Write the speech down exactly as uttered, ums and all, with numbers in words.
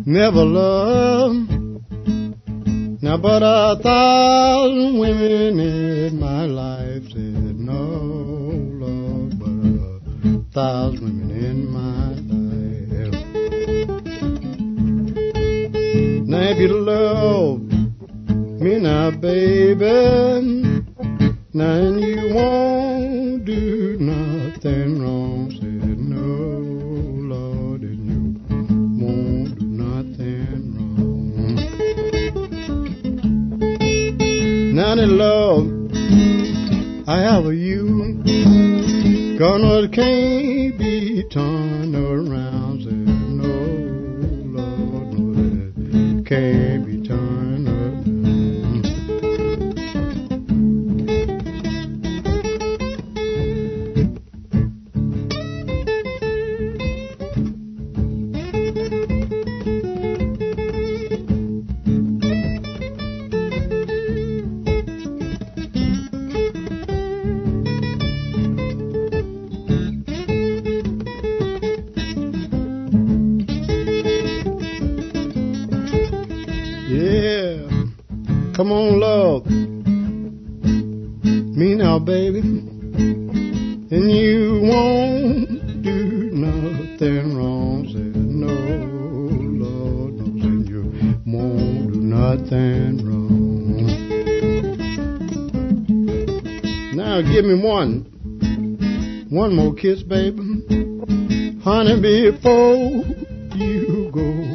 never loved. Now, but a thousand women in my life said no, Lord, but a thousand women in my life. Now, if you love me now, baby, now and you won't do nothing wrong, said no, Lord, and you won't do nothing wrong. Now the love I have of you, God knows it can't be turned around. Said no, Lord, no, it can't be turned around. Come on, love me now, baby, and you won't do nothing wrong. Said no, Lord, no, said you won't do nothing wrong. Now give me one, one more kiss, baby, honey, before you go.